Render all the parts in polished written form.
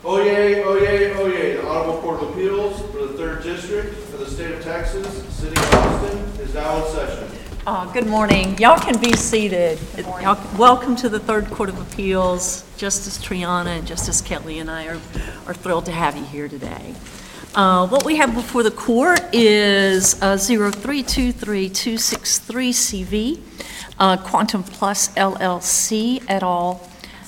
Oyez, oyez, oyez. The Honorable Court of Appeals for the 3rd District for the State of Texas, City of Austin, is now in session. Good morning. Y'all can be seated. Welcome to the 3rd Court of Appeals. Justice Triana and Justice Kelly and I are thrilled to have you here today. What we have before the court is 0323-263 CV, Quantum Plus LLC et al.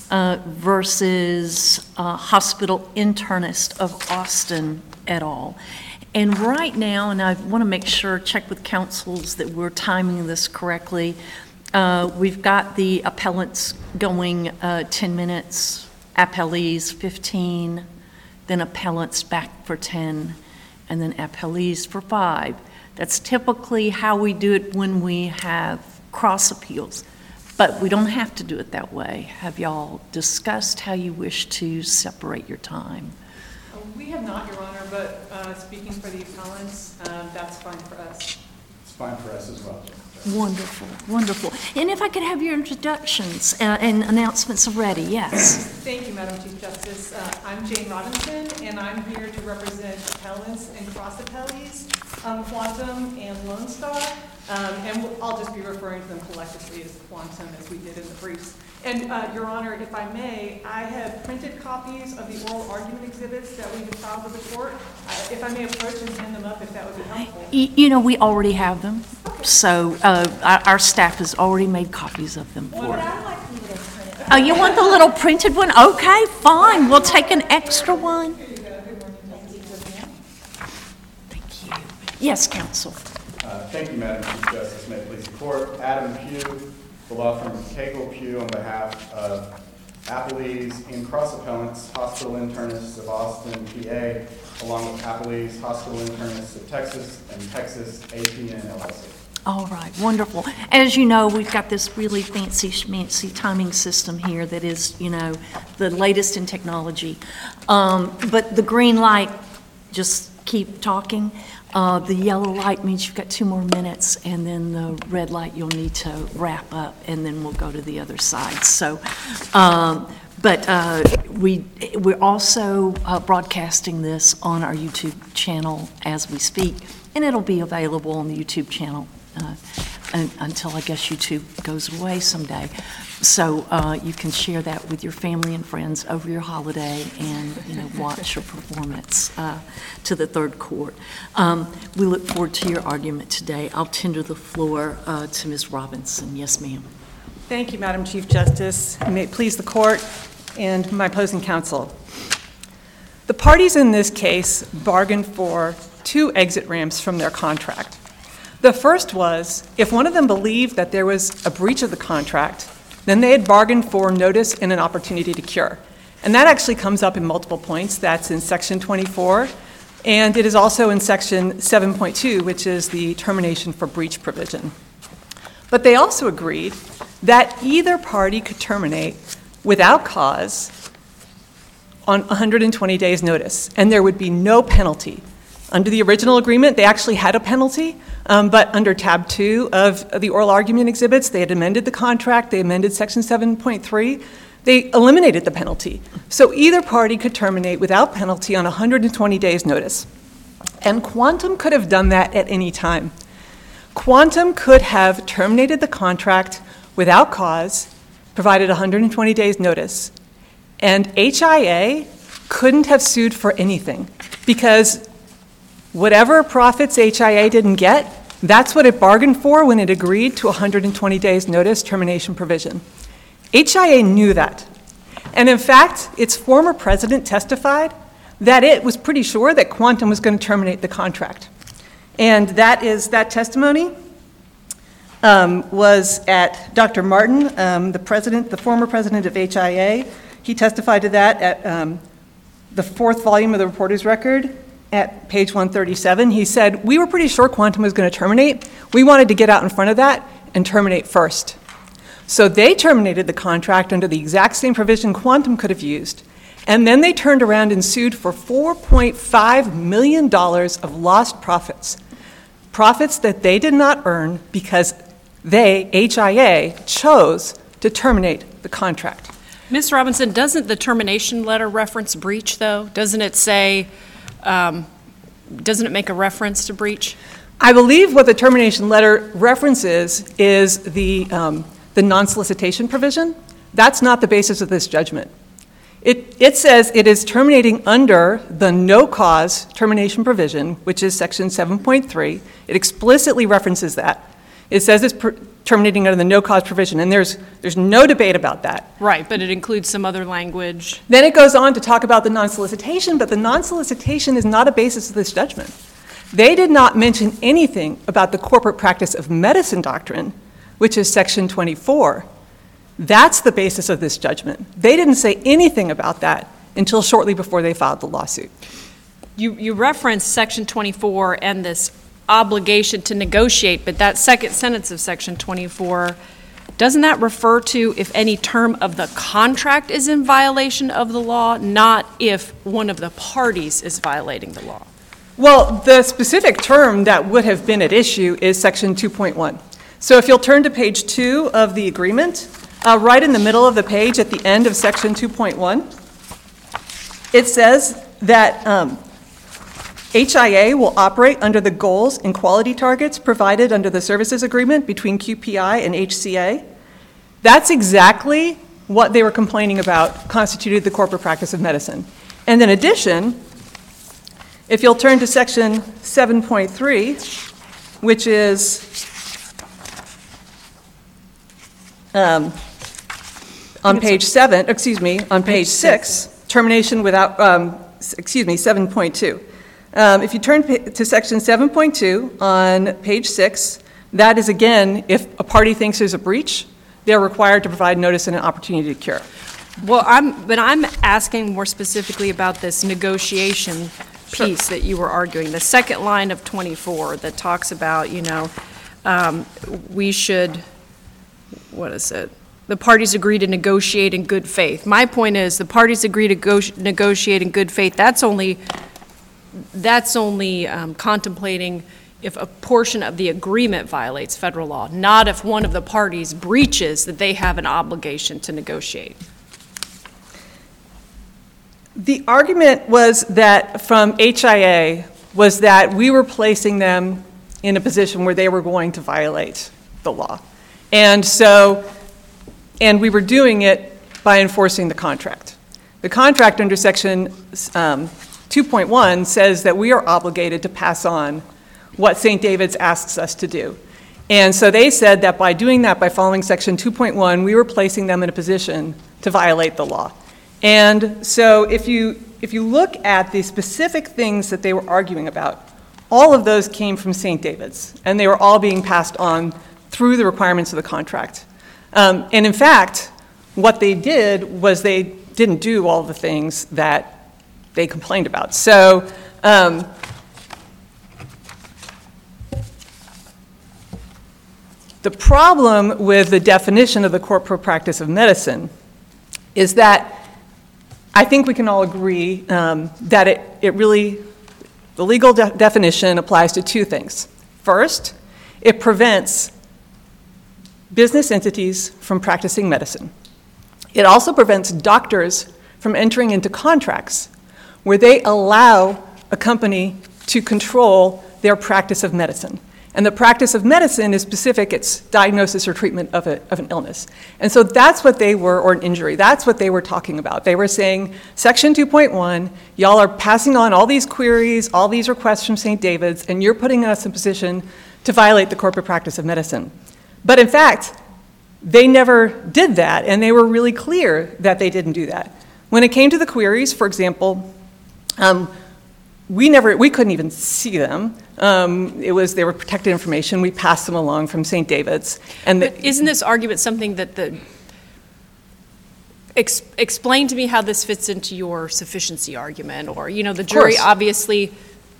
Versus Hospital Internist of Austin et al. And right now, and I want to make sure, check with counsels that we're timing this correctly, we've got the appellants going 10 minutes, appellees 15, then appellants back for 10, and then appellees for 5. That's typically how we do it when we have cross appeals. But we don't have to do it that way. Have y'all discussed how you wish to separate your time? We have not, Your Honor, but speaking for the appellants, that's fine for us. It's fine for us as well. Wonderful, wonderful. And if I could have your introductions and announcements ready, yes. Thank you, Madam Chief Justice. I'm Jane Robinson, and I'm here to represent appellants and cross-appellees, Quantum and Lone Star. And I'll just be referring to them collectively as Quantum, as we did in the briefs. And Your Honor, if I may, I have printed copies of the oral argument exhibits that we have filed with the court. If I may approach and hand them up, if that would be helpful. You know, we already have them, so our staff has already made copies of them for you. Oh, you want the little printed one? Okay, fine. We'll take an extra one. Thank you. Yes, counsel. Thank you, Madam Chief Justice. May it please the court. Adam Pugh, the law firm of Cagle Pugh, on behalf of appellees and cross-appellants, Hospital Internists of Austin, PA, along with appellees, Hospital Internists of Texas, and Texas APN LLC. All right, wonderful. As you know, we've got this really fancy schmancy timing system here that is, you know, the latest in technology. But the green light, just keep talking. The yellow light means you've got 2 more minutes, and then the red light you'll need to wrap up, and then we'll go to the other side. So, we're also broadcasting this on our YouTube channel as we speak, and it'll be available on the YouTube channel until I guess YouTube goes away someday. So you can share that with your family and friends over your holiday and, you know, watch your performance to the 3rd Court. We look forward to your argument today. I'll tender the floor to Ms. Robinson. Yes, ma'am. Thank you, Madam Chief Justice. May it please the court and my opposing counsel. The parties in this case bargained for 2 exit ramps from their contract. The first was, if one of them believed that there was a breach of the contract, then they had bargained for notice and an opportunity to cure. And that actually comes up in multiple points. That's in Section 24, and it is also in Section 7.2, which is the termination for breach provision. But they also agreed that either party could terminate without cause on 120 days' notice, and there would be no penalty. Under the original agreement, they actually had a penalty, but under tab 2 of the oral argument exhibits, they had amended the contract, they amended Section 7.3, they eliminated the penalty. So either party could terminate without penalty on 120 days' notice. And Quantum could have done that at any time. Quantum could have terminated the contract without cause, provided 120 days' notice, and HIA couldn't have sued for anything because whatever profits HIA didn't get, that's what it bargained for when it agreed to 120 days notice termination provision. HIA knew that. And in fact, its former president testified that it was pretty sure that Quantum was going to terminate the contract. And that testimony was at Dr. Martin, the former president of HIA. He testified to that at the 4th volume of the reporter's record. At page 137, he said, we were pretty sure Quantum was going to terminate. We wanted to get out in front of that and terminate first. So they terminated the contract under the exact same provision Quantum could have used. And then they turned around and sued for $4.5 million of lost profits. Profits that they did not earn because they, HIA, chose to terminate the contract. Ms. Robinson, doesn't the termination letter reference breach, though? Doesn't it say, doesn't it make a reference to breach? I believe what the termination letter references is the non-solicitation provision. That's not the basis of this judgment. It says it is terminating under the no-cause termination provision, which is section 7.3. It explicitly references that. It says it's terminating under the no-cause provision, and there's no debate about that. Right, but it includes some other language. Then it goes on to talk about the non-solicitation, but the non-solicitation is not a basis of this judgment. They did not mention anything about the corporate practice of medicine doctrine, which is section 24. That's the basis of this judgment. They didn't say anything about that until shortly before they filed the lawsuit. You referenced section 24 and this obligation to negotiate, but that second sentence of section 24, doesn't that refer to if any term of the contract is in violation of the law, not if one of the parties is violating the law? Well, the specific term that would have been at issue is section 2.1. So if you'll turn to page 2 of the agreement, right in the middle of the page at the end of section 2.1, it says that HIA will operate under the goals and quality targets provided under the services agreement between QPI and HCA. That's exactly what they were complaining about constituted the corporate practice of medicine. And in addition, if you'll turn to section 7.3, which is on page 6, termination without, 7.2. If you turn to section 7.2 on page 6, that is again, if a party thinks there's a breach, they're required to provide notice and an opportunity to cure. Well, I'm asking more specifically about this negotiation piece that you were arguing. The second line of 24 that talks about, we should, what is it? The parties agree to negotiate in good faith. My point is the parties agree to negotiate in good faith. That's only contemplating if a portion of the agreement violates federal law, not if one of the parties breaches that they have an obligation to negotiate. The argument was that from HIA was that we were placing them in a position where they were going to violate the law. And we were doing it by enforcing the contract. The contract under section 2.1 says that we are obligated to pass on what St. David's asks us to do. And so they said that by doing that, by following section 2.1, we were placing them in a position to violate the law. And so if you look at the specific things that they were arguing about, all of those came from St. David's, and they were all being passed on through the requirements of the contract. And in fact, what they did was they didn't do all the things that they complained about. So the problem with the definition of the corporate practice of medicine is that I think we can all agree that it really, the legal definition applies to two things. First, it prevents business entities from practicing medicine. It also prevents doctors from entering into contracts where they allow a company to control their practice of medicine. And the practice of medicine is specific, it's diagnosis or treatment of an illness. And so that's what they were, or an injury, that's what they were talking about. They were saying, section 2.1, y'all are passing on all these queries, all these requests from St. David's, and you're putting us in position to violate the corporate practice of medicine. But in fact, they never did that, and they were really clear that they didn't do that. When it came to the queries, for example, we couldn't even see them. They were protected information. We passed them along from St. David's. But isn't this argument something that explain to me how this fits into your sufficiency argument? Or, the jury obviously,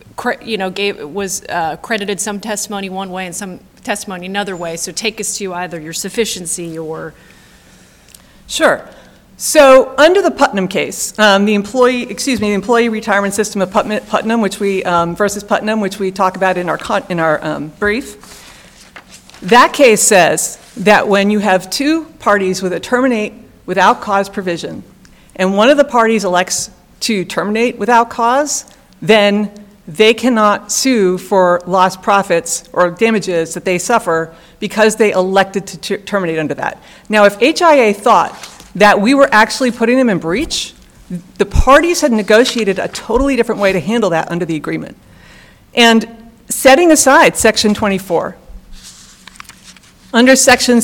credited some testimony one way and some testimony another way. So take us to either your sufficiency or... Sure. So under the Putnam case, the employee retirement system of Putnam, versus Putnam, which we talk about in our brief, that case says that when you have two parties with a terminate without cause provision, and one of the parties elects to terminate without cause, then they cannot sue for lost profits or damages that they suffer because they elected to terminate under that. Now, if HIA thought that we were actually putting them in breach, the parties had negotiated a totally different way to handle that under the agreement. And setting aside Section 24, under Section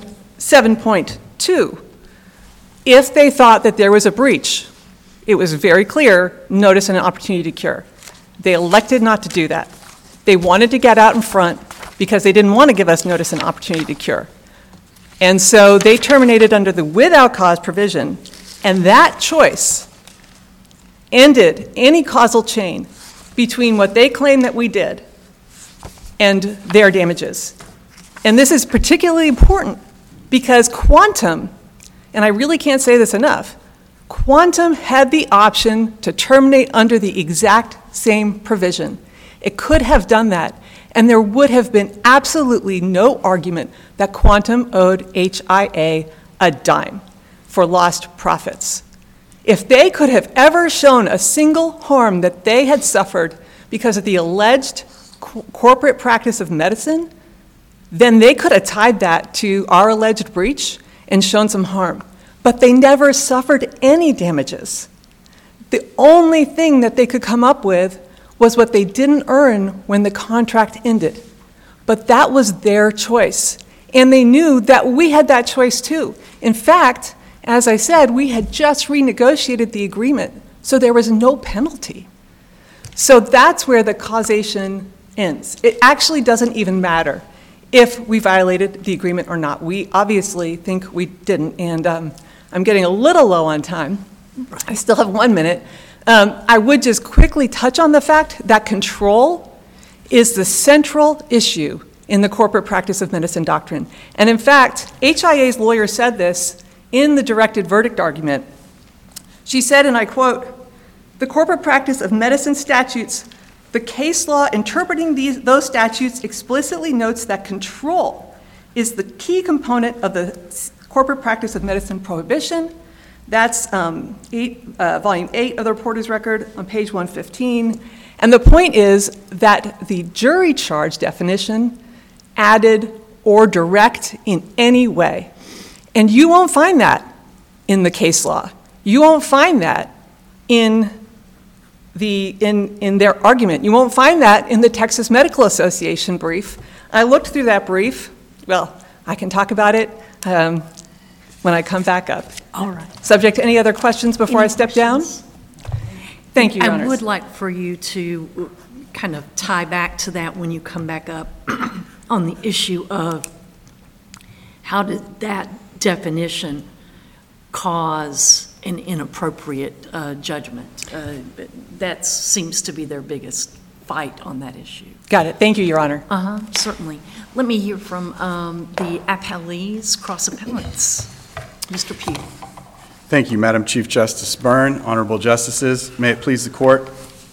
7.2, if they thought that there was a breach, it was very clear, notice and an opportunity to cure. They elected not to do that. They wanted to get out in front because they didn't want to give us notice and opportunity to cure. And so they terminated under the without cause provision, and that choice ended any causal chain between what they claim that we did and their damages. And this is particularly important because Quantum, and I really can't say this enough, Quantum had the option to terminate under the exact same provision. It could have done that, and there would have been absolutely no argument that Quantum owed HIA a dime for lost profits. If they could have ever shown a single harm that they had suffered because of the alleged corporate practice of medicine, then they could have tied that to our alleged breach and shown some harm. But they never suffered any damages. The only thing that they could come up with was what they didn't earn when the contract ended. But that was their choice. And they knew that we had that choice too. In fact, as I said, we had just renegotiated the agreement, so there was no penalty. So that's where the causation ends. It actually doesn't even matter if we violated the agreement or not. We obviously think we didn't, and I'm getting a little low on time. I still have 1 minute. I would just quickly touch on the fact that control is the central issue in the corporate practice of medicine doctrine. And in fact, HIA's lawyer said this in the directed verdict argument. She said, and I quote, "The corporate practice of medicine statutes, the case law interpreting those statutes explicitly notes that control is the key component of the corporate practice of medicine prohibition." That's volume 8 of the reporter's record on page 115. And the point is that the jury charge definition added or direct in any way. And you won't find that in the case law. You won't find that in their argument. You won't find that in the Texas Medical Association brief. I looked through that brief. Well, I can talk about it when I come back up. All right. Subject to any other questions before I step down? Thank you, Your I Honors. would like for you to kind of tie back to that when you come back up on the issue of how did that definition cause an inappropriate judgment. That seems to be their biggest fight on that issue. Got it. Thank you, Your Honor. Certainly. Let me hear from the appellees, cross appellants. Mr. Pugh. Thank you, Madam Chief Justice Byrne, honorable justices. May it please the court.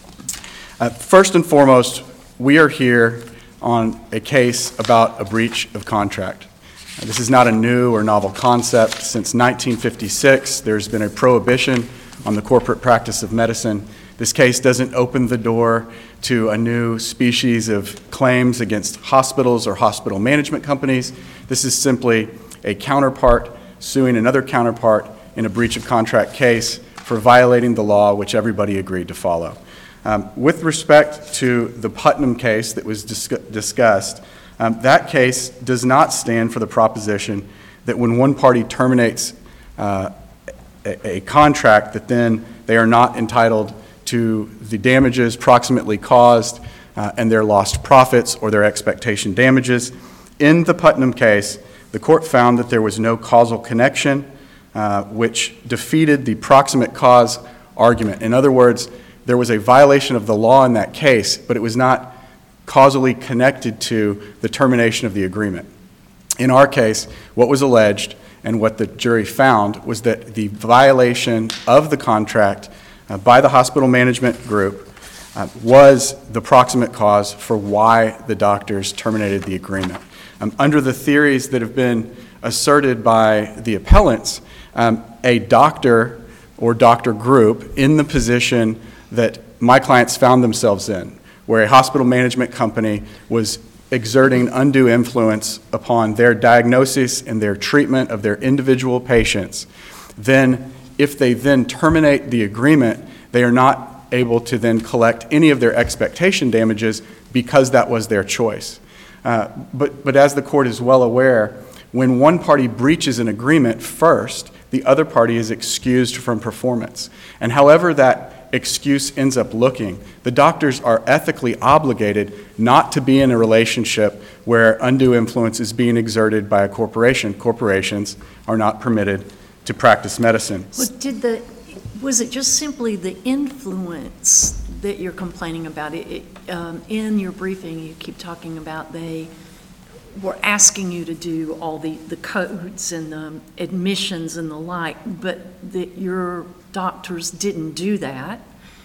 First and foremost, we are here on a case about a breach of contract. This is not a new or novel concept. Since 1956, there's been a prohibition on the corporate practice of medicine. This case doesn't open the door to a new species of claims against hospitals or hospital management companies. This is simply a counterpart suing another counterpart in a breach of contract case for violating the law which everybody agreed to follow. With respect to the Putnam case that was discussed, that case does not stand for the proposition that when one party terminates a contract that then they are not entitled to the damages proximately caused and their lost profits or their expectation damages. In the Putnam case, the court found that there was no causal connection which defeated the proximate cause argument. In other words, there was a violation of the law in that case, but it was not causally connected to the termination of the agreement. In our case, what was alleged and what the jury found was that the violation of the contract by the hospital management group was the proximate cause for why the doctors terminated the agreement. Under the theories that have been asserted by the appellants, a doctor or doctor group in the position that my clients found themselves in, where a hospital management company was exerting undue influence upon their diagnosis and their treatment of their individual patients, then if they then terminate the agreement, they are not able to then collect any of their expectation damages because that was their choice. But as the court is well aware, when one party breaches an agreement first, the other party is excused from performance. And however that excuse ends up looking, the doctors are ethically obligated not to be in a relationship where undue influence is being exerted by a corporation. Corporations are not permitted to practice medicine. Well, was it just simply the influence that you're complaining about? In your briefing, you keep talking about they were asking you to do all the codes and the admissions and the like, but that your doctors didn't do that.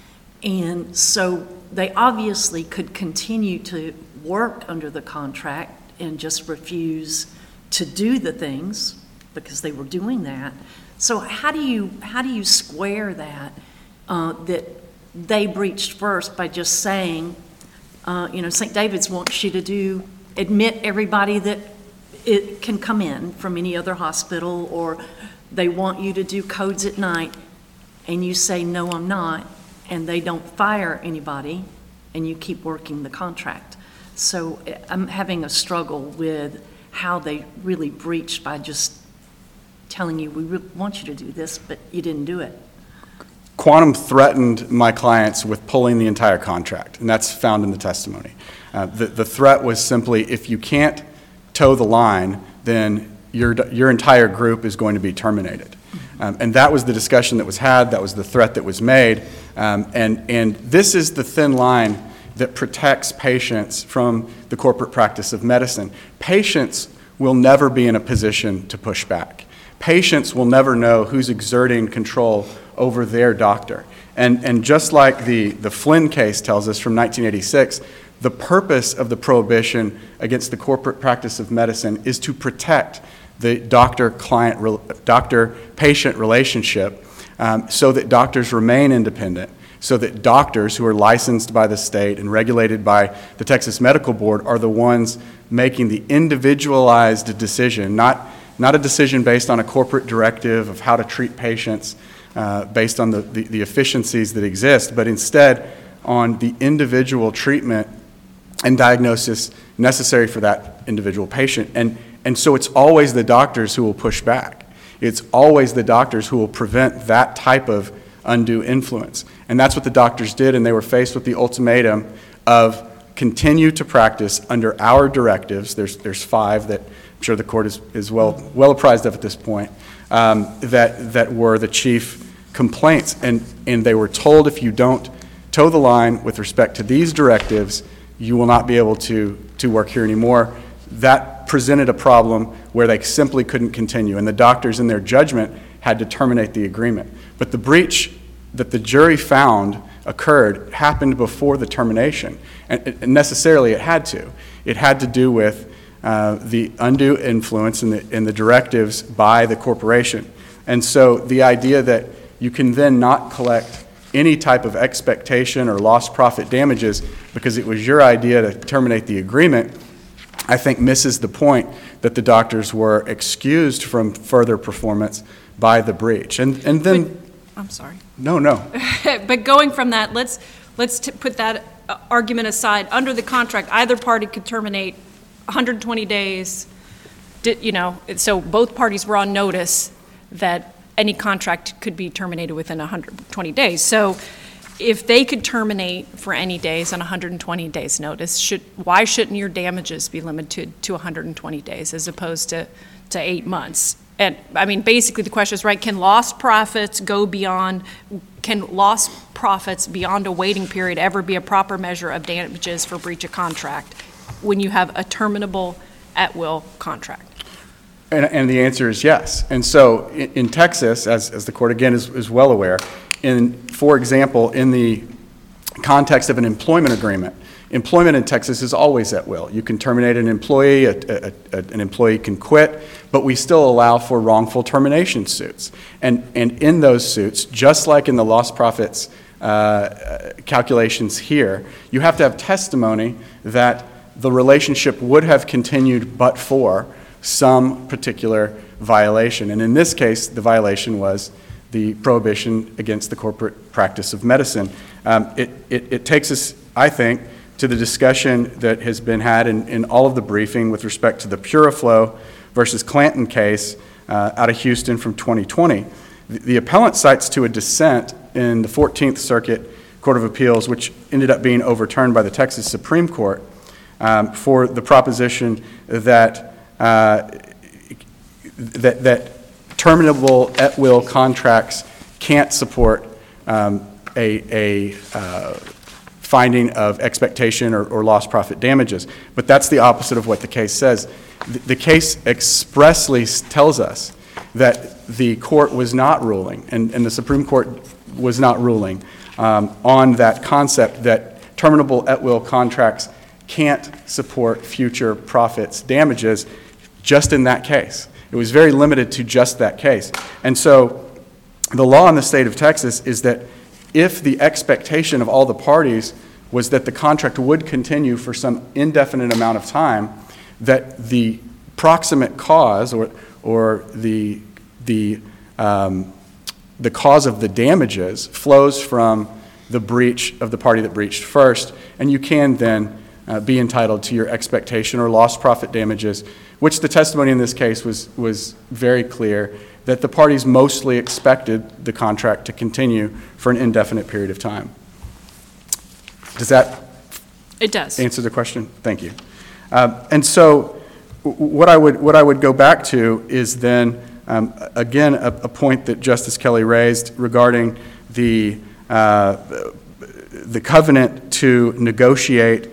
And so they obviously could continue to work under the contract and just refuse to do the things because they were doing that. So how do you square that, that they breached first by just saying, St. David's wants you to admit everybody that it can come in from any other hospital, or they want you to do codes at night, and you say, no, I'm not, and they don't fire anybody, and you keep working the contract. So I'm having a struggle with how they really breached by just telling you, we want you to do this, but you didn't do it. Quantum threatened my clients with pulling the entire contract, and that's found in the testimony. The threat was simply, if you can't toe the line, then your entire group is going to be terminated. And that was the discussion that was had, that was the threat that was made, and this is the thin line that protects patients from the corporate practice of medicine. Patients will never be in a position to push back. Patients will never know who's exerting control over their doctor. And just like the Flynn case tells us from 1986, the purpose of the prohibition against the corporate practice of medicine is to protect the doctor-patient relationship so that doctors remain independent, so that doctors who are licensed by the state and regulated by the Texas Medical Board are the ones making the individualized decision, not a decision based on a corporate directive of how to treat patients based on the efficiencies that exist, but instead on the individual treatment and diagnosis necessary for that individual patient. And so it's always the doctors who will push back. It's always the doctors who will prevent that type of undue influence. And that's what the doctors did, and they were faced with the ultimatum of continue to practice under our directives. There's 5 that I'm sure the court is well apprised of at this point, that were the chief complaints. And they were told, if you don't toe the line with respect to these directives, you will not be able to work here anymore. That presented a problem where they simply couldn't continue, and the doctors in their judgment had to terminate the agreement. But the breach that the jury found occurred happened before the termination, and necessarily it had to. It had to do with the undue influence in the directives by the corporation. And so the idea that you can then not collect any type of expectation or lost profit damages because it was your idea to terminate the agreement, I think misses the point that the doctors were excused from further performance by the breach. And then... I'm sorry. No. But going from that, let's put that argument aside. Under the contract, either party could terminate 120 days, so both parties were on notice that any contract could be terminated within 120 days. So if they could terminate for any days on 120 days notice, why shouldn't your damages be limited to 120 days as opposed to 8 months? And I mean, basically the question is, right, can lost profits beyond a waiting period ever be a proper measure of damages for breach of contract when you have a terminable at-will contract? And the answer is yes. And so in Texas, as the court again is well aware, for example, in the context of an employment agreement, Employment in Texas is always at will. You can terminate an employee, an employee can quit, but we still allow for wrongful termination suits. And in those suits, just like in the lost profits calculations here, you have to have testimony that the relationship would have continued but for some particular violation. And in this case, the violation was the prohibition against the corporate practice of medicine. It takes us, I think, to the discussion that has been had in all of the briefing with respect to the Puriflow versus Clanton case out of Houston from 2020. The appellant cites to a dissent in the 14th Circuit Court of Appeals, which ended up being overturned by the Texas Supreme Court, for the proposition that that terminable at-will contracts can't support a finding of expectation or lost profit damages. But that's the opposite of what the case says. The case expressly tells us that the court was not ruling, and the Supreme Court was not ruling on that concept that terminable at-will contracts can't support future profits damages just in that case. It was very limited to just that case. And so the law in the state of Texas is that if the expectation of all the parties was that the contract would continue for some indefinite amount of time, that the proximate cause or the cause of the damages flows from the breach of the party that breached first, and you can then be entitled to your expectation or lost profit damages, which the testimony in this case was very clear that the parties mostly expected the contract to continue for an indefinite period of time. Does that It does. answer the question? Thank you. And so what I would go back to is then, again, a point that Justice Kelly raised regarding the covenant to negotiate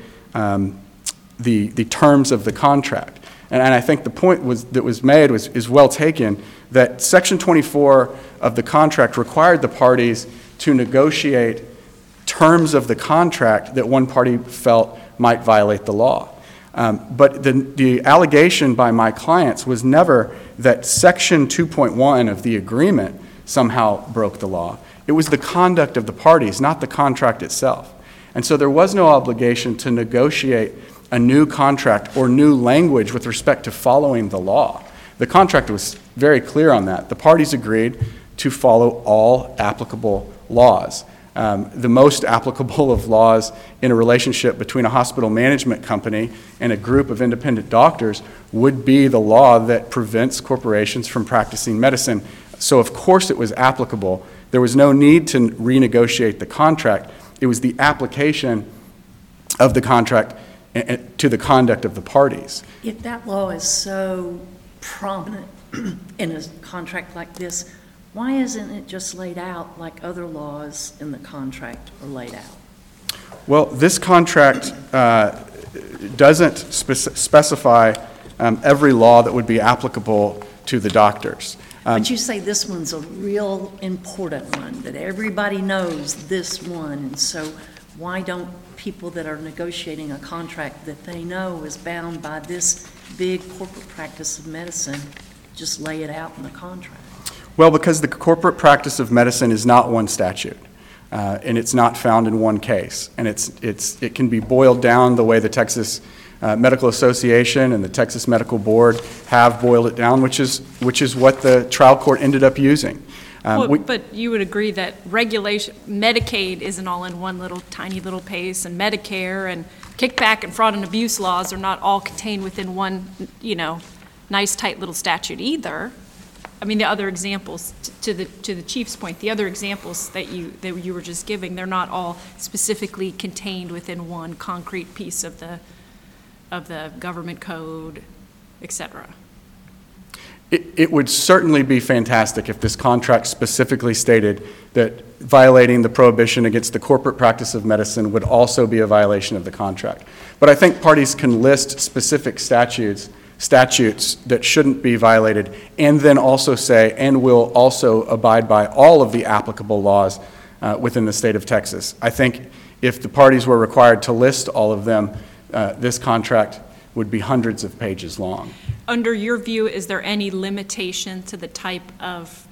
the terms of the contract. And I think the point that was made is well taken, that Section 24 of the contract required the parties to negotiate terms of the contract that one party felt might violate the law. But the allegation by my clients was never that Section 2.1 of the agreement somehow broke the law. It was the conduct of the parties, not the contract itself. And so there was no obligation to negotiate a new contract or new language with respect to following the law. The contract was very clear on that. The parties agreed to follow all applicable laws. The most applicable of laws in a relationship between a hospital management company and a group of independent doctors would be the law that prevents corporations from practicing medicine. So of course it was applicable. There was no need to renegotiate the contract. It was the application of the contract to the conduct of the parties. If that law is so prominent in a contract like this, why isn't it just laid out like other laws in the contract are laid out? Well, this contract doesn't specify every law that would be applicable to the doctors. But you say this one's a real important one, that everybody knows this one, and so why don't people that are negotiating a contract that they know is bound by this big corporate practice of medicine just lay it out in the contract? Well, because the corporate practice of medicine is not one statute, and it's not found in one case, and it can be boiled down the way the Texas Medical Association and the Texas Medical Board have boiled it down, which is what the trial court ended up using. But you would agree that Medicaid isn't all in one tiny little piece, and Medicare and kickback and fraud and abuse laws are not all contained within one, nice tight little statute either. I mean, the other examples, to the chief's point, the other examples that you were just giving, they're not all specifically contained within one concrete piece of the government code, et cetera. It would certainly be fantastic if this contract specifically stated that violating the prohibition against the corporate practice of medicine would also be a violation of the contract. But I think parties can list specific statutes that shouldn't be violated, and then also say, and will also abide by all of the applicable laws within the state of Texas. I think if the parties were required to list all of them, this contract would be hundreds of pages long. Under your view, is there any limitation to the type of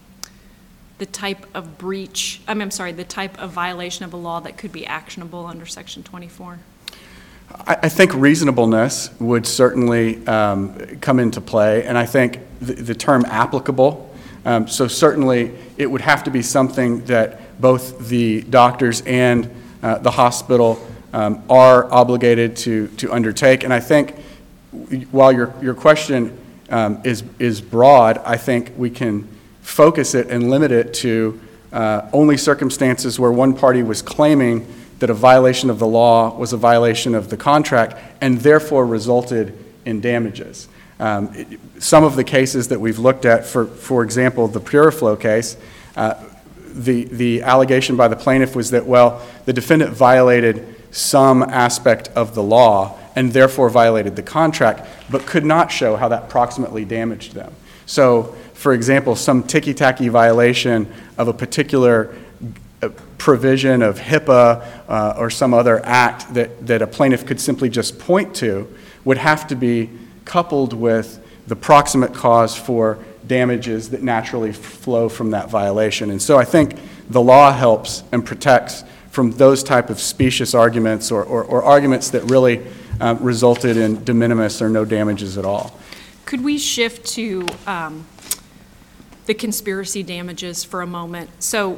breach, the type of violation of a law that could be actionable under Section 24? I think reasonableness would certainly come into play, and I think the term applicable, so certainly it would have to be something that both the doctors and the hospital are obligated to undertake. And I think while your question is broad, I think we can focus it and limit it to only circumstances where one party was claiming that a violation of the law was a violation of the contract and therefore resulted in damages. Some of the cases that we've looked at, for example, the PureFlow case, the allegation by the plaintiff was that, well, the defendant violated some aspect of the law and therefore violated the contract, but could not show how that proximately damaged them. So, for example, some ticky-tacky violation of a particular provision of HIPAA or some other act that a plaintiff could simply just point to would have to be coupled with the proximate cause for damages that naturally flow from that violation. And so I think the law helps and protects from those type of specious arguments or arguments that really resulted in de minimis or no damages at all. Could we shift to the conspiracy damages for a moment? So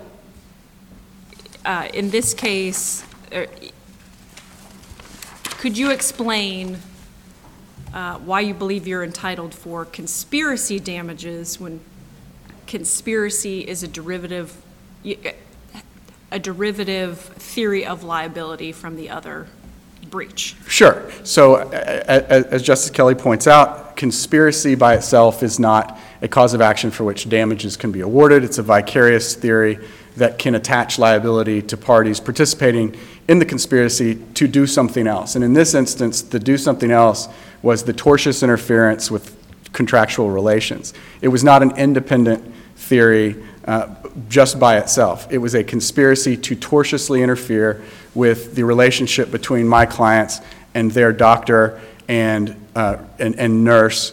in this case, could you explain why you believe you're entitled for conspiracy damages when conspiracy is a derivative theory of liability from the other breach? Sure. So as Justice Kelly points out, conspiracy by itself is not a cause of action for which damages can be awarded. It's a vicarious theory that can attach liability to parties participating in the conspiracy to do something else. And in this instance, the do something else was the tortious interference with contractual relations. It was not an independent theory just by itself. It was a conspiracy to tortiously interfere with the relationship between my clients and their doctor and nurse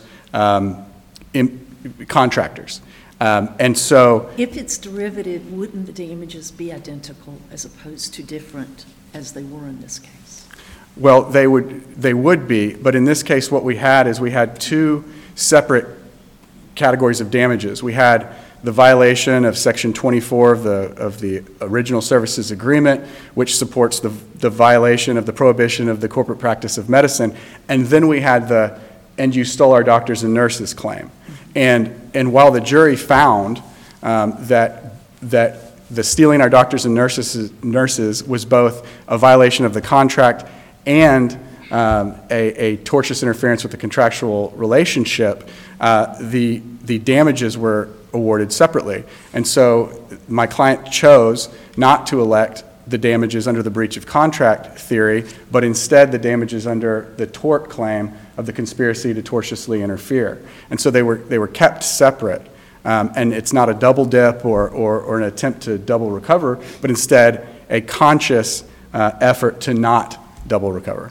contractors. And so, if it's derivative, wouldn't the damages be identical as opposed to different as they were in this case? Well, they would be, but in this case what we had is we had two separate categories of damages. We had the violation of Section 24 of the original services agreement, which supports the violation of the prohibition of the corporate practice of medicine, and then we had the "and you stole our doctors and nurses" claim. And while the jury found that the stealing our doctors and nurses was both a violation of the contract and a tortious interference with the contractual relationship, the damages were awarded separately. And so my client chose not to elect the damages under the breach of contract theory, but instead the damages under the tort claim of the conspiracy to tortiously interfere. And so they were kept separate. And it's not a double dip or an attempt to double recover, but instead a conscious effort to not double recover.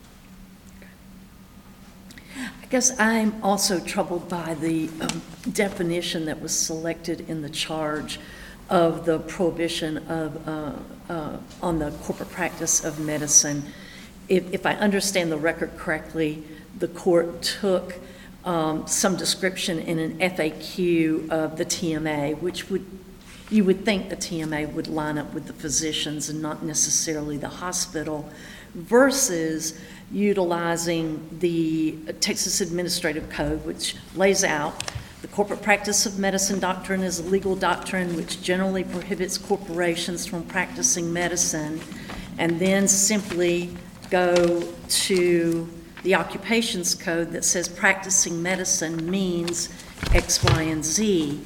I guess I'm also troubled by the definition that was selected in the charge of the prohibition of on the corporate practice of medicine. If I understand the record correctly, the court took some description in an FAQ of the TMA, which you would think the TMA would line up with the physicians and not necessarily the hospital, versus utilizing the Texas Administrative Code, which lays out the corporate practice of medicine doctrine is a legal doctrine which generally prohibits corporations from practicing medicine, and then simply go to the occupations code that says practicing medicine means X, Y, and Z.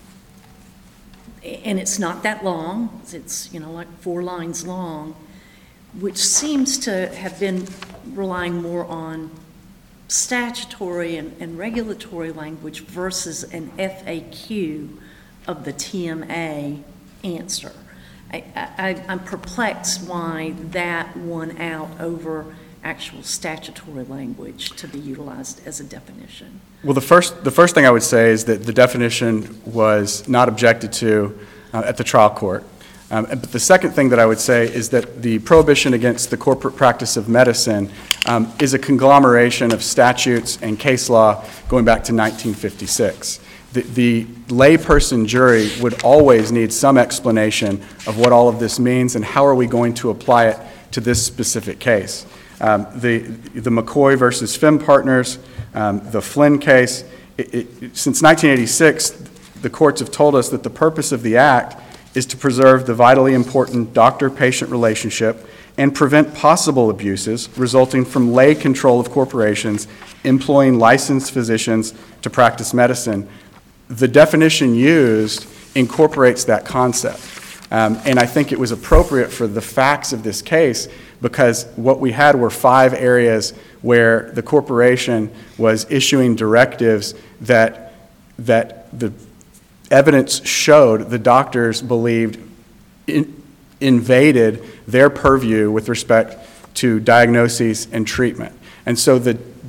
And it's not that long. It's, like 4 lines long, which seems to have been relying more on statutory and regulatory language versus an FAQ of the TMA answer. I'm perplexed why that won out over actual statutory language to be utilized as a definition. Well, the first thing I would say is that the definition was not objected to at the trial court. But the second thing that I would say is that the prohibition against the corporate practice of medicine is a conglomeration of statutes and case law going back to 1956. The layperson jury would always need some explanation of what all of this means and how are we going to apply it to this specific case. The McCoy versus Fim Partners, the Flynn case, since 1986, the courts have told us that the purpose of the act is to preserve the vitally important doctor-patient relationship and prevent possible abuses resulting from lay control of corporations employing licensed physicians to practice medicine. The definition used incorporates that concept. And I think it was appropriate for the facts of this case because what we had were 5 areas where the corporation was issuing directives that the evidence showed the doctors believed invaded their purview with respect to diagnoses and treatment. And so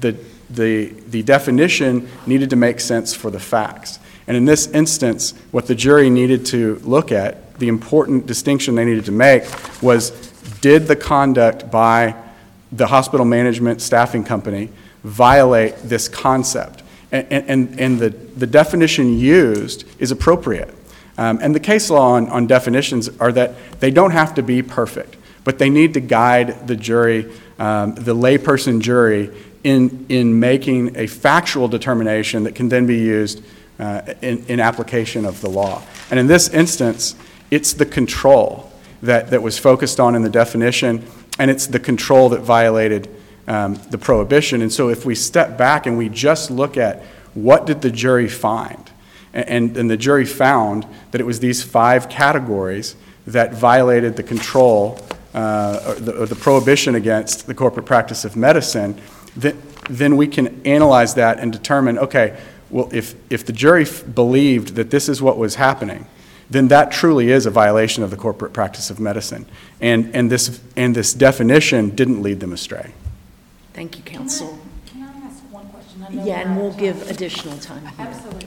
the definition needed to make sense for the facts. And in this instance, what the jury needed to look at, the important distinction they needed to make was, did the conduct by the hospital management staffing company violate this concept? And the definition used is appropriate. And the case law on definitions are that they don't have to be perfect, but they need to guide the jury, the layperson jury, in making a factual determination that can then be used in application of the law. And in this instance, it's the control that was focused on in the definition, and it's the control that violated the prohibition. And so if we step back and we just look at what did the jury find, and the jury found that it was these 5 categories that violated the control or the prohibition against the corporate practice of medicine, then we can analyze that and determine, okay, well, if the jury believed that this is what was happening, then that truly is a violation of the corporate practice of medicine. And this definition didn't lead them astray. Thank you, counsel. Can I ask one question? I know Yeah, and we're we'll out of give time. additional time here. Absolutely.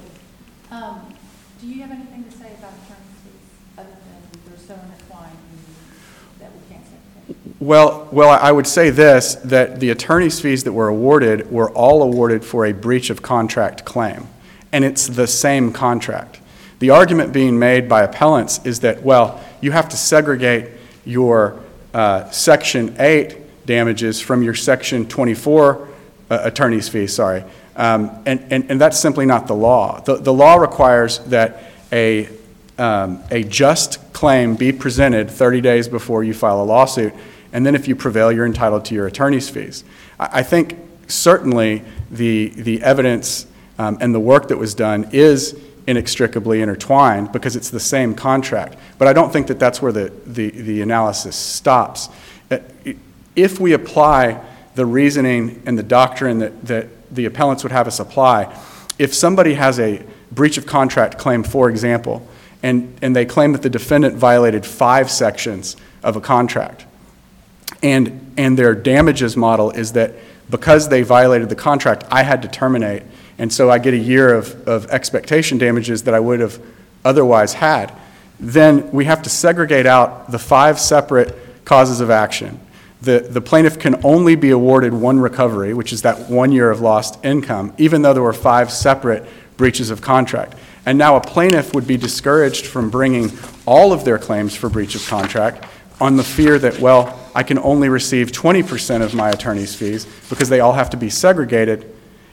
Do you have anything to say about attorney's fees, other than they're so intertwined that we can't say? Well, I would say this, that the attorney's fees that were awarded were all awarded for a breach of contract claim, and it's the same contract. The argument being made by appellants is that, well, you have to segregate your Section 8 damages from your Section 24 attorney's fees, and that's simply not the law. The law requires that a just claim be presented 30 days before you file a lawsuit, and then if you prevail, you're entitled to your attorney's fees. I think certainly the evidence and the work that was done is inextricably intertwined because it's the same contract. But I don't think that that's where the analysis stops. If we apply the reasoning and the doctrine that the appellants would have us apply, if somebody has a breach of contract claim, for example, and they claim that the defendant violated 5 sections of a contract, and their damages model is that because they violated the contract, I had to terminate, and so I get a year of expectation damages that I would have otherwise had, then we have to segregate out the 5 separate causes of action. The plaintiff can only be awarded 1 recovery, which is that 1 year of lost income, even though there were 5 separate breaches of contract. And now a plaintiff would be discouraged from bringing all of their claims for breach of contract on the fear that, well, I can only receive 20% of my attorney's fees because they all have to be segregated.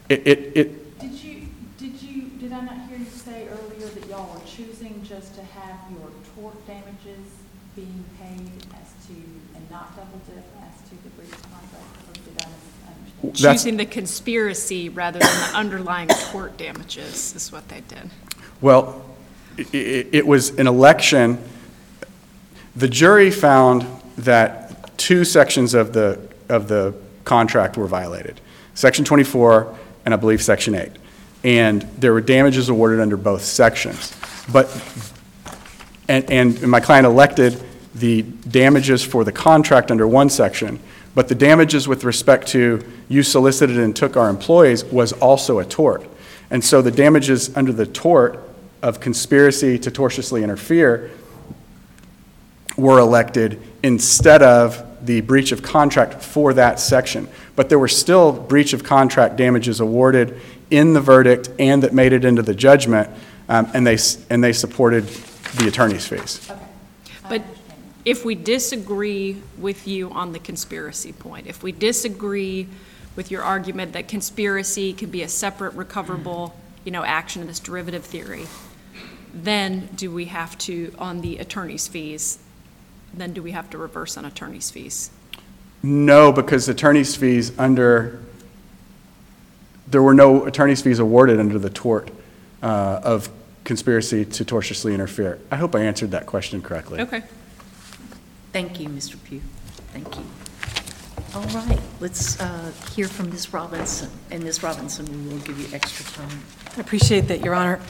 Did I not hear you say earlier that y'all were choosing just to have your tort damages being paid as to, and not double dip as to the breach of contract? Or did I misunderstand? Choosing the conspiracy rather than the underlying tort damages is what they did. Well, it was an election. The jury found that 2 sections of the contract were violated, Section 24 and I believe Section 8. And there were damages awarded under both sections. And my client elected the damages for the contract under one section, but the damages with respect to you solicited and took our employees was also a tort. And so the damages under the tort of conspiracy to tortiously interfere were elected instead of the breach of contract for that section. But there were still breach of contract damages awarded in the verdict and that made it into the judgment, and they supported the attorney's fees. Okay. I But understand. if we disagree with you on the conspiracy point, if we disagree with your argument that conspiracy can be a separate recoverable, action in this derivative theory, then do we have to, on the attorney's fees, then do we have to reverse on attorney's fees? No, because attorney's fees there were no attorney's fees awarded under the tort of conspiracy to tortiously interfere. I hope I answered that question correctly. Okay. Thank you, Mr. Pugh. Thank you. All right, let's hear from Ms. Robinson. And Ms. Robinson, we will give you extra time. I appreciate that, Your Honor.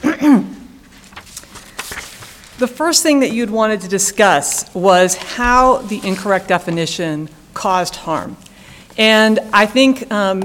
The first thing that you'd wanted to discuss was how the incorrect definition caused harm. And I think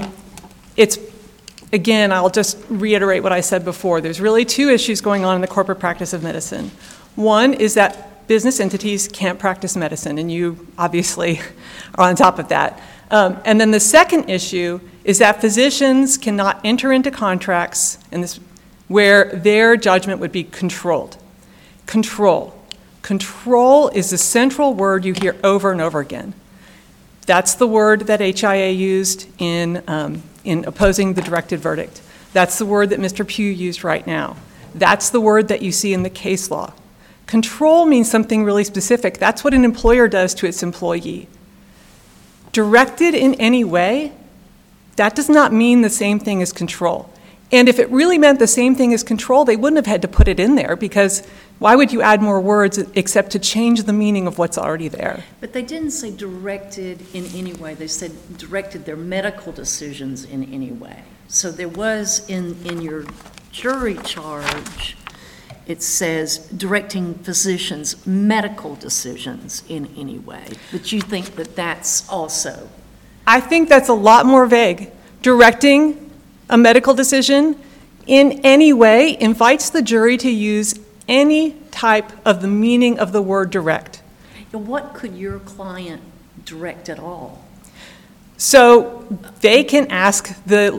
again, I'll just reiterate what I said before. There's really two issues going on in the corporate practice of medicine. One is that business entities can't practice medicine, and you obviously are on top of that. And then the second issue is that physicians cannot enter into contracts where their judgment would be controlled. Control. Control is the central word you hear over and over again. That's the word that HIA used in opposing the directed verdict. That's the word that Mr. Pugh used right now. That's the word that you see in the case law. Control means something really specific. That's what an employer does to its employee. Directed in any way, that does not mean the same thing as control. And if it really meant the same thing as control, they wouldn't have had to put it in there, because why would you add more words except to change the meaning of what's already there? But they didn't say directed in any way. They said directed their medical decisions in any way. So there was in your jury charge, it says directing physicians' medical decisions in any way. But you think that that's also? I think that's a lot more vague. Directing a medical decision in any way invites the jury to use any type of the meaning of the word direct. And what could your client direct at all? So they can ask the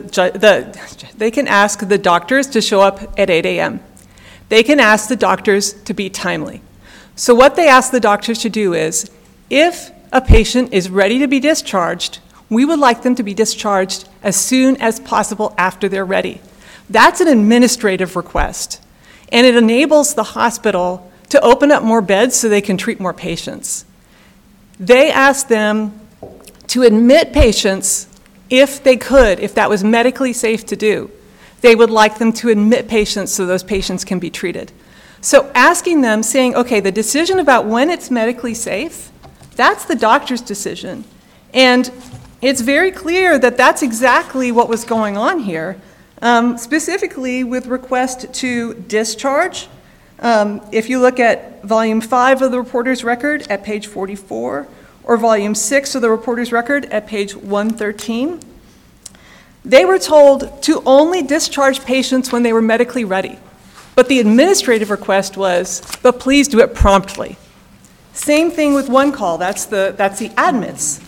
doctors to show up at 8 a.m. They can ask the doctors to be timely. So what they ask the doctors to do is, if a patient is ready to be discharged, we would like them to be discharged as soon as possible after they're ready. That's an administrative request, and it enables the hospital to open up more beds so they can treat more patients. They ask them to admit patients if they could, if that was medically safe to do. They would like them to admit patients so those patients can be treated. So asking them, saying, okay, the decision about when it's medically safe, that's the doctor's decision. And it's very clear that that's exactly what was going on here, specifically with request to discharge. If you look at volume 5 of the reporter's record at page 44, or volume 6 of the reporter's record at page 113, they were told to only discharge patients when they were medically ready. But the administrative request was, but please do it promptly. Same thing with one call, that's the admits.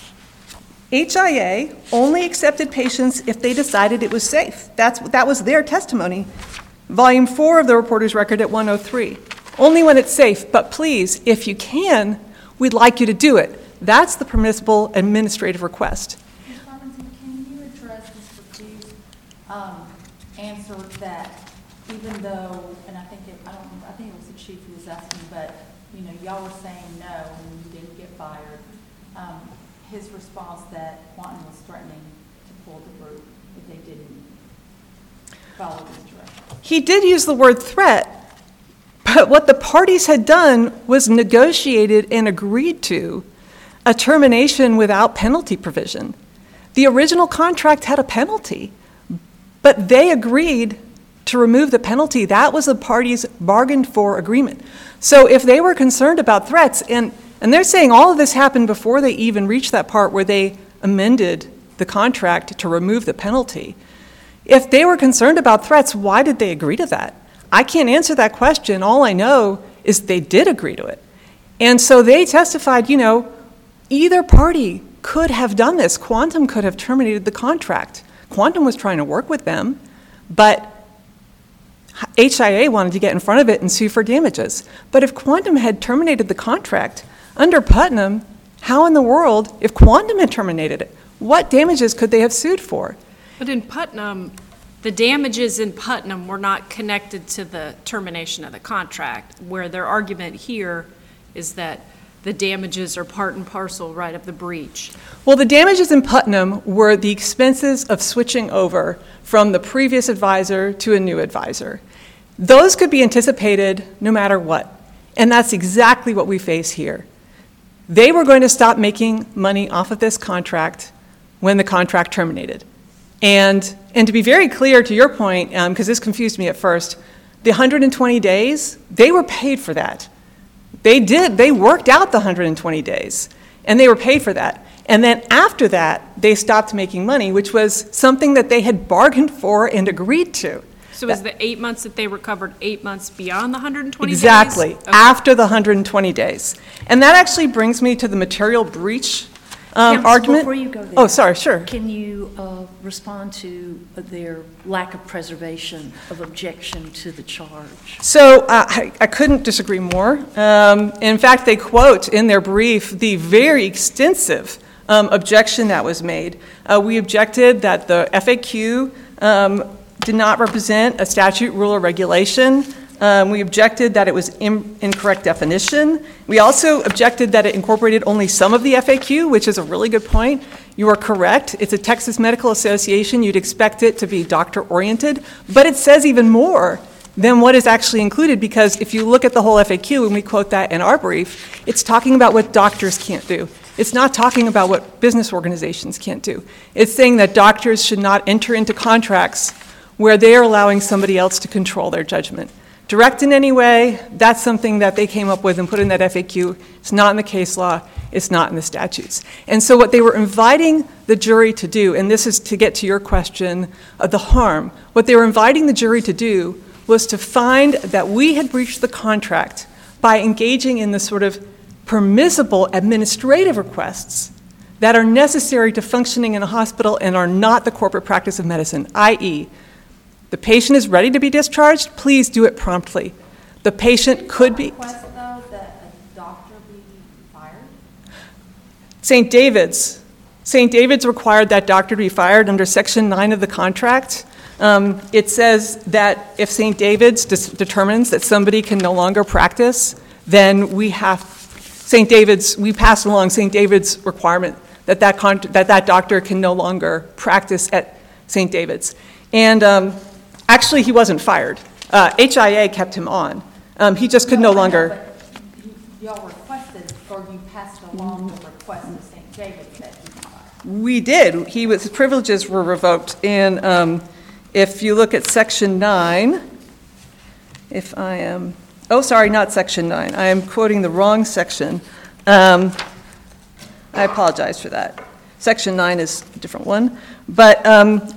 HIA only accepted patients if they decided it was safe. That was their testimony. Volume 4 of the reporter's record at 103. Only when it's safe, but please, if you can, we'd like you to do it. That's the permissible administrative request. Ms. Robinson, can you address Mr. Pugh's answer that even though, and I think it was the chief who was asking, but y'all were saying no and you didn't get fired. His response that Quantum was threatening to pull the group if they didn't follow his direction. He did use the word threat, but what the parties had done was negotiated and agreed to a termination without penalty provision. The original contract had a penalty, but they agreed to remove the penalty. That was the parties' bargained for agreement. So if they were concerned about threats, and And they're saying all of this happened before they even reached that part where they amended the contract to remove the penalty. If they were concerned about threats, why did they agree to that? I can't answer that question. All I know is they did agree to it. And so they testified, either party could have done this. Quantum could have terminated the contract. Quantum was trying to work with them, but HIA wanted to get in front of it and sue for damages. But if Quantum had terminated the contract, under Putnam, how in the world, if Quantum had terminated it, what damages could they have sued for? But in Putnam, the damages in Putnam were not connected to the termination of the contract, where their argument here is that the damages are part and parcel, right, of the breach. Well, the damages in Putnam were the expenses of switching over from the previous advisor to a new advisor. Those could be anticipated no matter what, and that's exactly what we face here. They were going to stop making money off of this contract when the contract terminated. And to be very clear to your point, because this confused me at first, the 120 days, they were paid for that. They worked out the 120 days, and they were paid for that. And then after that, they stopped making money, which was something that they had bargained for and agreed to. So is the 8 months that they recovered 8 months beyond the 120 days? Exactly, Okay. after the 120 days. And that actually brings me to the material breach Counsel, argument. Before you go there. Oh, sorry, sure. Can you respond to their lack of preservation of objection to the charge? So I couldn't disagree more. In fact, they quote in their brief the very extensive objection that was made. We objected that the FAQ did not represent a statute, rule, or regulation. We objected that it was incorrect definition. We also objected that it incorporated only some of the FAQ, which is a really good point. You are correct. It's a Texas Medical Association. You'd expect it to be doctor-oriented, but it says even more than what is actually included, because if you look at the whole FAQ, and we quote that in our brief, it's talking about what doctors can't do. It's not talking about what business organizations can't do. It's saying that doctors should not enter into contracts where they are allowing somebody else to control their judgment. Direct in any way, that's something that they came up with and put in that FAQ. It's not in the case law, it's not in the statutes. And so what they were inviting the jury to do, and this is to get to your question of the harm, what they were inviting the jury to do was to find that we had breached the contract by engaging in the sort of permissible administrative requests that are necessary to functioning in a hospital and are not the corporate practice of medicine, i.e., the patient is ready to be discharged, please do it promptly. The patient could be... Request, though, that a doctor be fired? St. David's required that doctor to be fired under Section 9 of the contract. It says that if St. David's determines that somebody can no longer practice, then we pass along St. David's requirement that that doctor can no longer practice at St. David's. And actually, he wasn't fired. HIA kept him on. He just could no longer. But y'all requested, or you passed along the request of St. David's that he be fired? We did. His privileges were revoked. And if you look at Section 9, not Section 9. I am quoting the wrong section. I apologize for that. Section 9 is a different one. But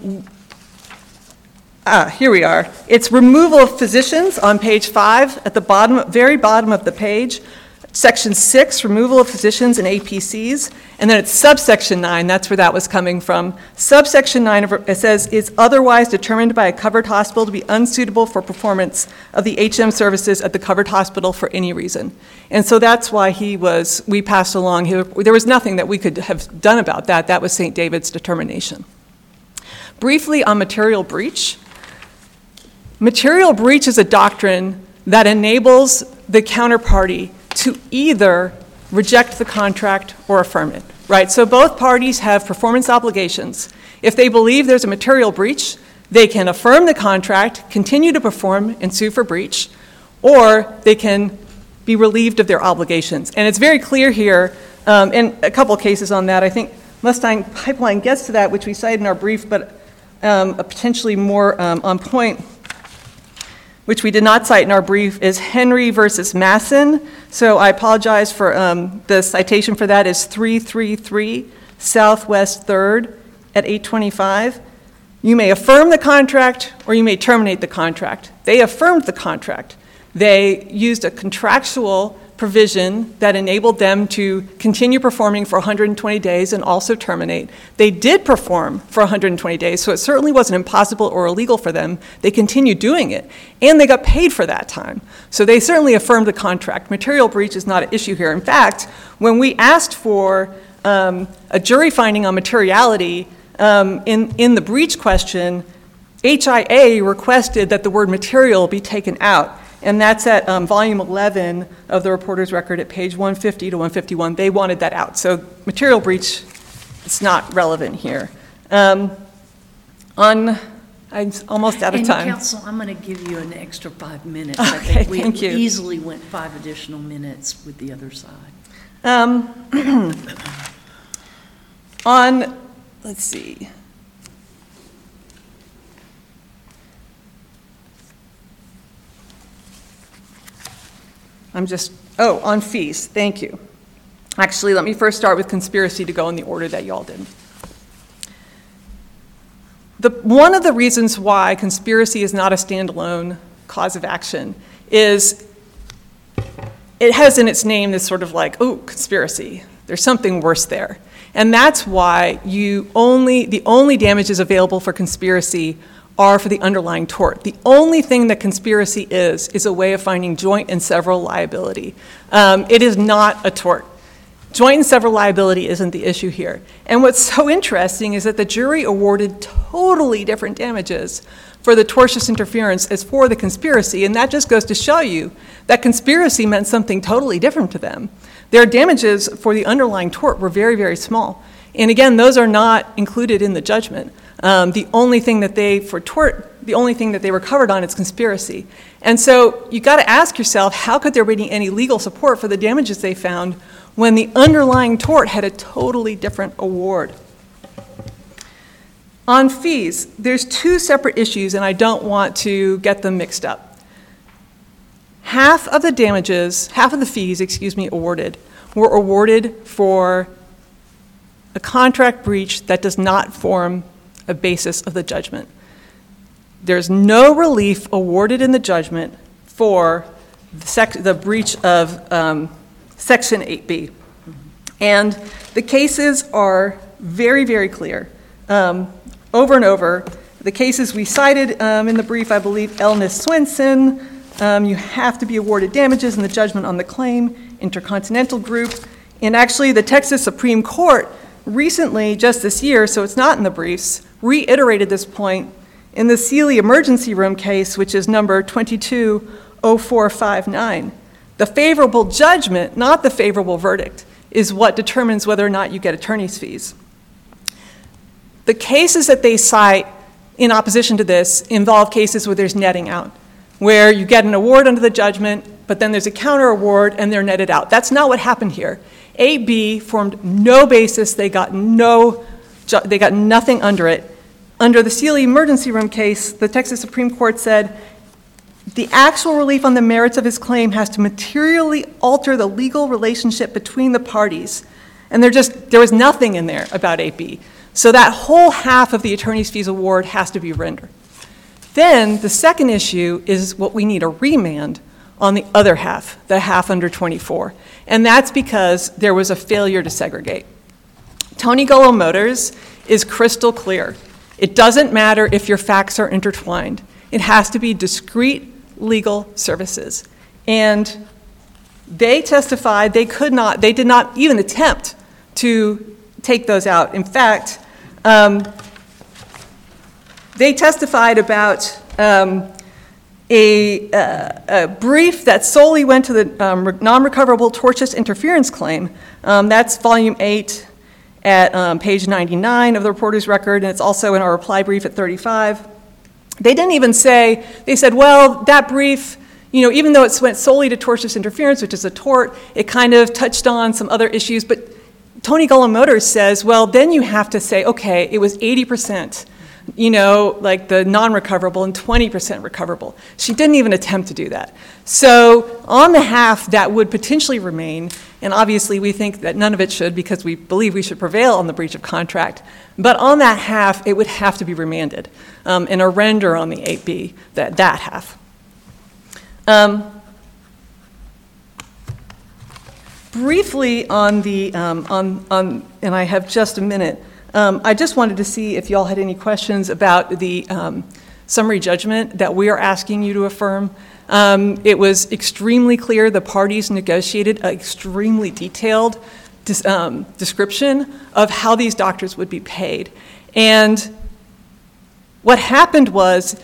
here we are. It's removal of physicians on page 5 at the bottom, very bottom of the page. Section 6, removal of physicians and APCs. And then it's subsection 9, that's where that was coming from. Subsection 9, it says, is otherwise determined by a covered hospital to be unsuitable for performance of the HM services at the covered hospital for any reason. And so that's why we passed along. There was nothing that we could have done about that. That was St. David's determination. Briefly on material breach. Material breach is a doctrine that enables the counterparty to either reject the contract or affirm it, right? So both parties have performance obligations. If they believe there's a material breach, they can affirm the contract, continue to perform, and sue for breach, or they can be relieved of their obligations. And it's very clear here, in a couple of cases on that. I think Mustang Pipeline gets to that, which we cited in our brief, but a potentially more on point, which we did not cite in our brief, is Henry versus Masson. So I apologize for the citation for that is 333 Southwest 3rd at 825. You may affirm the contract or you may terminate the contract. They affirmed the contract. They used a contractual provision that enabled them to continue performing for 120 days and also terminate. They did perform for 120 days, so it certainly wasn't impossible or illegal for them. They continued doing it, and they got paid for that time. So they certainly affirmed the contract. Material breach is not an issue here. In fact, when we asked for a jury finding on materiality in the breach question, HIA requested that the word material be taken out. And that's at volume 11 of the reporter's record at page 150 to 151. They wanted that out. So material breach is not relevant here. I'm almost out of time. And counsel, I'm going to give you an extra 5 minutes. Okay, I think we thank you. easily went 5 additional minutes with the other side. Let's see. On fees, thank you. Actually, let me first start with conspiracy to go in the order that y'all did. One of the reasons why conspiracy is not a standalone cause of action is it has in its name this sort of like, oh, conspiracy. There's something worse there. And that's why the only damages available for conspiracy are for the underlying tort. The only thing that conspiracy is a way of finding joint and several liability. It is not a tort. Joint and several liability isn't the issue here. And what's so interesting is that the jury awarded totally different damages for the tortious interference as for the conspiracy, and that just goes to show you that conspiracy meant something totally different to them. Their damages for the underlying tort were very, very small. And again, those are not included in the judgment. The only thing that they recovered on is conspiracy. And so you got to ask yourself, how could there be any legal support for the damages they found when the underlying tort had a totally different award? On fees, there's 2 separate issues, and I don't want to get them mixed up. Half of the fees awarded were awarded for a contract breach that does not form a basis of the judgment. There's no relief awarded in the judgment for the breach of Section 8B. And the cases are very, very clear. Over and over, the cases we cited in the brief, I believe, Elnis Swenson, you have to be awarded damages in the judgment on the claim, Intercontinental Group, and actually the Texas Supreme Court recently, just this year, so it's not in the briefs, reiterated this point in the Sealy Emergency Room case, which is number 220459. The favorable judgment, not the favorable verdict, is what determines whether or not you get attorney's fees. The cases that they cite in opposition to this involve cases where there's netting out, where you get an award under the judgment, but then there's a counter award and they're netted out. That's not what happened here. 8B formed no basis. They got nothing under it. Under the Sealy Emergency Room case, the Texas Supreme Court said, the actual relief on the merits of his claim has to materially alter the legal relationship between the parties. And there was nothing in there about 8B. So that whole half of the attorney's fees award has to be rendered. Then the second issue is what we need a remand on the other half, the half under 24. And that's because there was a failure to segregate. Tony Gullo Motors is crystal clear. It doesn't matter if your facts are intertwined. It has to be discrete legal services. And they testified they did not even attempt to take those out. In fact, they testified about a brief that solely went to the non-recoverable tortious interference claim. That's volume 8 at page 99 of the reporter's record, and it's also in our reply brief at 35. They didn't even say, they said, well, that brief, even though it went solely to tortious interference, which is a tort, it kind of touched on some other issues. But Tony Gullo Motors says, well, then you have to say, okay, it was 80% like the non-recoverable and 20% recoverable. She didn't even attempt to do that. So on the half that would potentially remain, and obviously we think that none of it should because we believe we should prevail on the breach of contract, but on that half, it would have to be remanded and a render on the 8B, that half. Briefly on the, and I have just a minute, I just wanted to see if y'all had any questions about the summary judgment that we are asking you to affirm. It was extremely clear the parties negotiated an extremely detailed description of how these doctors would be paid. And what happened was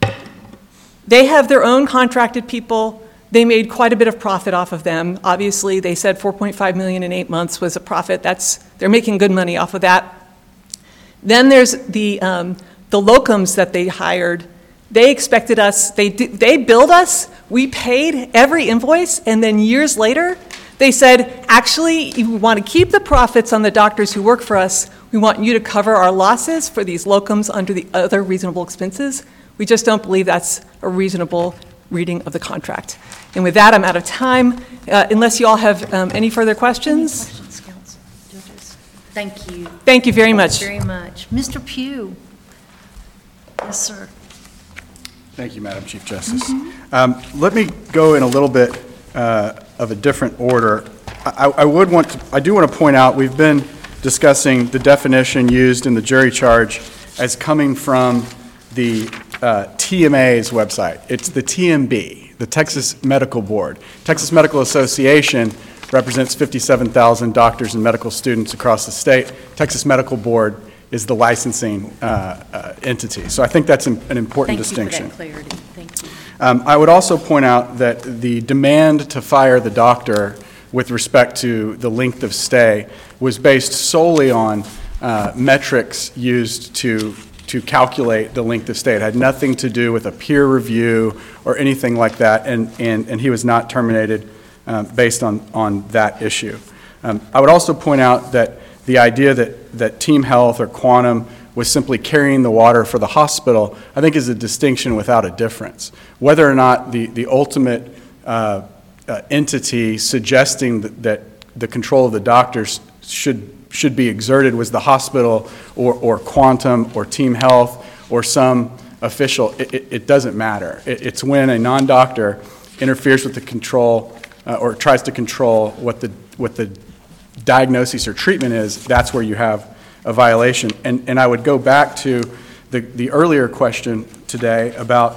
they have their own contracted people. They made quite a bit of profit off of them. Obviously, they said $4.5 million in 8 months was a profit. They're making good money off of that. Then there's the locums that they hired. They expected us, they billed us, we paid every invoice, and then years later, they said, actually, if we want to keep the profits on the doctors who work for us, we want you to cover our losses for these locums under the other reasonable expenses. We just don't believe that's a reasonable reading of the contract. And with that, I'm out of time. Unless you all have any further questions? Any questions, counsel, judges? Thank you. Thank you very much. Very much. Mr. Pugh? Yes, sir. Thank you, Madam Chief Justice. Let me go in a little bit of a different order. I do want to point out we've been discussing the definition used in the jury charge as coming from the TMA's website. It's the TMB, the Texas Medical Board. Texas Medical Association represents 57,000 doctors and medical students across the state. Texas Medical Board is the licensing entity. So I think that's an important distinction. Thank you for that clarity. Thank you. I would also point out that the demand to fire the doctor with respect to the length of stay was based solely on metrics used to calculate the length of stay. It had nothing to do with a peer review or anything like that, and he was not terminated based on that issue. I would also point out that the idea that Team Health or Quantum was simply carrying the water for the hospital, I think is a distinction without a difference. Whether or not the ultimate entity suggesting that the control of the doctors should be exerted was the hospital or Quantum or Team Health or some official, it doesn't matter. It's when a non-doctor interferes with the control or tries to control what the diagnosis or treatment is, that's where you have a violation. And I would go back to the earlier question today about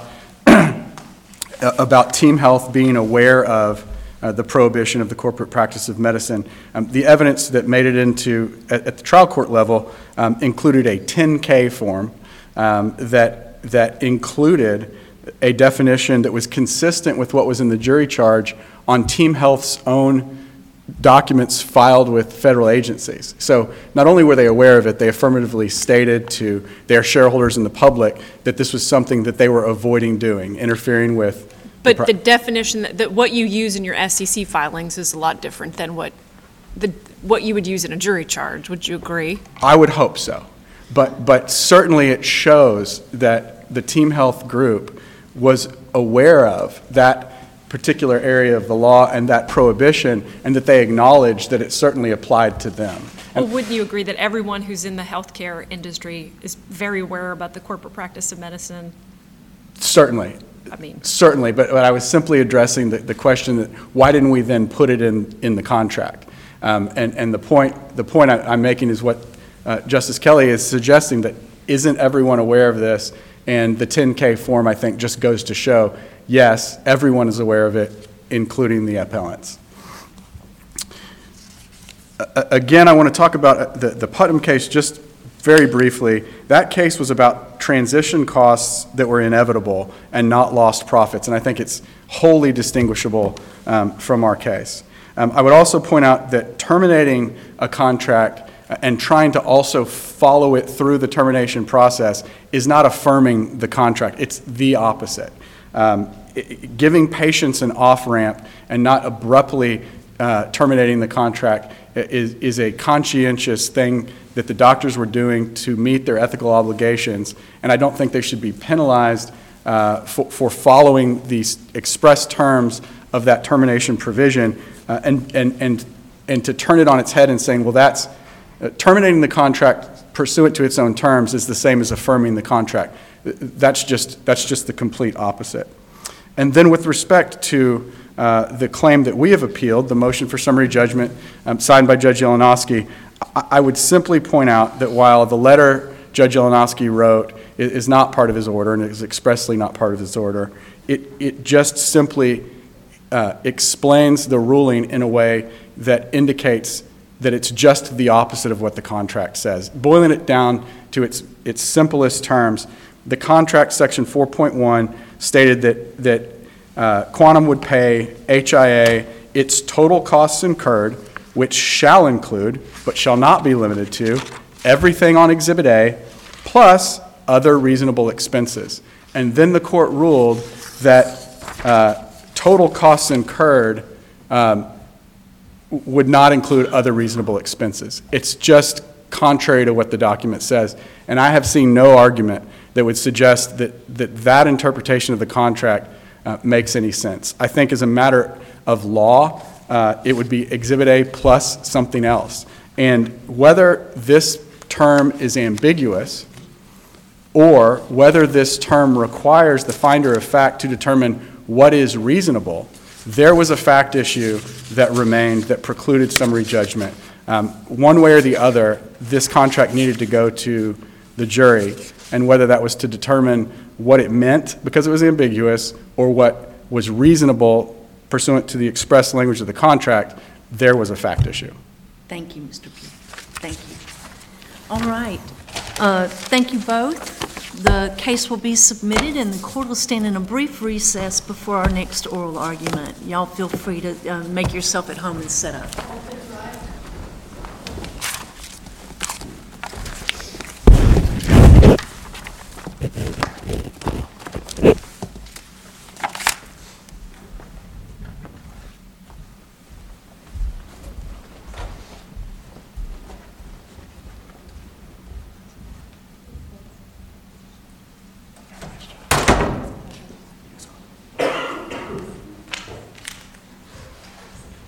about Team Health being aware of the prohibition of the corporate practice of medicine. The evidence that made it into, at the trial court level, included a 10K form that included a definition that was consistent with what was in the jury charge on Team Health's own documents filed with federal agencies. So not only were they aware of it, they affirmatively stated to their shareholders and the public that this was something that they were avoiding doing, interfering with. But the definition that what you use in your SEC filings is a lot different than what you would use in a jury charge. Would you agree? I would hope so. But certainly it shows that the Team Health group was aware of that particular area of the law and that prohibition, and that they acknowledged that it certainly applied to them. Well, wouldn't you agree that everyone who's in the healthcare industry is very aware about the corporate practice of medicine? Certainly. Certainly, but I was simply addressing the question that why didn't we then put it in the contract? And the point I'm making is what Justice Kelly is suggesting, that isn't everyone aware of this? And the 10K form, I think, just goes to show, yes, everyone is aware of it, including the appellants. Again, I want to talk about the Putnam case just very briefly. That case was about transition costs that were inevitable and not lost profits, and I think it's wholly distinguishable from our case. I would also point out that terminating a contract and trying to also follow it through the termination process is not affirming the contract. It's the opposite. Giving patients an off-ramp and not abruptly terminating the contract is a conscientious thing that the doctors were doing to meet their ethical obligations, and I don't think they should be penalized for following these express terms of that termination provision, and to turn it on its head and saying, well, that's terminating the contract pursuant to its own terms is the same as affirming the contract. That's just the complete opposite. And then with respect to the claim that we have appealed, the motion for summary judgment signed by Judge Jelenowski, I would simply point out that while the letter Judge Jelenowski wrote is not part of his order and is expressly not part of his order, it just simply explains the ruling in a way that indicates that it's just the opposite of what the contract says. Boiling it down to its simplest terms, the contract section 4.1 stated that Quantum would pay HIA its total costs incurred, which shall include, but shall not be limited to, everything on Exhibit A, plus other reasonable expenses. And then the court ruled that total costs incurred would not include other reasonable expenses. It's just contrary to what the document says. And I have seen no argument that would suggest that interpretation of the contract makes any sense. I think as a matter of law, it would be Exhibit A plus something else. And whether this term is ambiguous or whether this term requires the finder of fact to determine what is reasonable, there was a fact issue that remained that precluded summary judgment. One way or the other, this contract needed to go to the jury, and whether that was to determine what it meant because it was ambiguous or what was reasonable pursuant to the express language of the contract, there was a fact issue. Thank you, Mr. Pugh. Thank you. All right. Thank you both. The case will be submitted, and the court will stand in a brief recess before our next oral argument. Y'all feel free to make yourself at home and set up.